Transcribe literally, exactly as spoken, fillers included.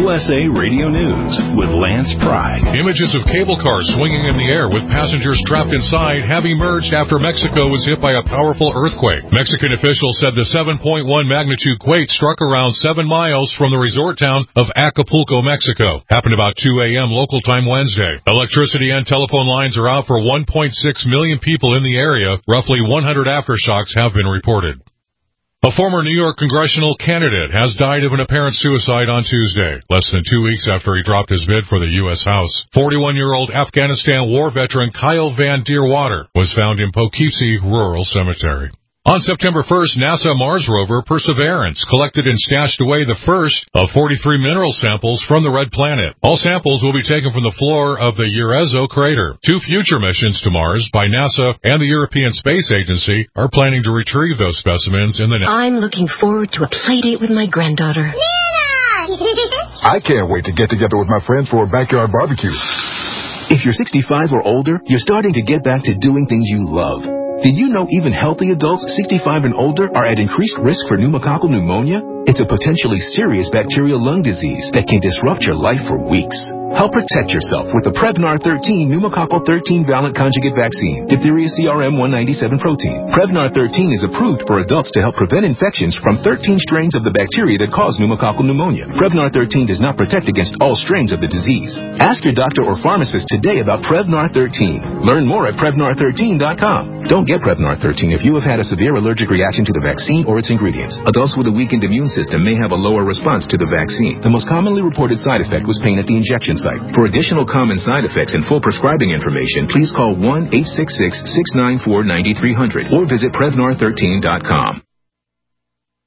U S A Radio News with Lance Pride. Images of cable cars swinging in the air with passengers trapped inside have emerged after Mexico was hit by a powerful earthquake. Mexican officials said the seven point one magnitude quake struck around seven miles from the resort town of Acapulco, Mexico. Happened about two a.m. local time Wednesday. Electricity and telephone lines are out for one point six million people in the area. Roughly one hundred aftershocks have been reported. A former New York congressional candidate has died of an apparent suicide on Tuesday, less than two weeks after he dropped his bid for the U S House. forty-one-year-old Afghanistan war veteran Kyle Van Deerwater was found in Poughkeepsie Rural Cemetery. On September first, NASA Mars rover Perseverance collected and stashed away the first of forty-three mineral samples from the red planet. All samples will be taken from the floor of the Eurezo crater. Two future missions to Mars by NASA and the European Space Agency are planning to retrieve those specimens in the next... I'm looking forward to a play date with my granddaughter. Nana! I can't wait to get together with my friends for a backyard barbecue. If you're sixty-five or older, you're starting to get back to doing things you love. Did you know even healthy adults sixty-five and older are at increased risk for pneumococcal pneumonia? It's a potentially serious bacterial lung disease that can disrupt your life for weeks. Help protect yourself with the Prevnar thirteen pneumococcal thirteen valent conjugate vaccine, diphtheria C R M one ninety-seven protein. Prevnar thirteen is approved for adults to help prevent infections from thirteen strains of the bacteria that cause pneumococcal pneumonia. Prevnar thirteen does not protect against all strains of the disease. Ask your doctor or pharmacist today about Prevnar thirteen. Learn more at Prevnar thirteen dot com. Don't get Prevnar thirteen if you have had a severe allergic reaction to the vaccine or its ingredients. Adults with a weakened immune system may have a lower response to the vaccine. The most commonly reported side effect was pain at the injection site. For additional common side effects and full prescribing information, please call one eight six six, six nine four, nine three zero zero or visit Prevnar thirteen dot com.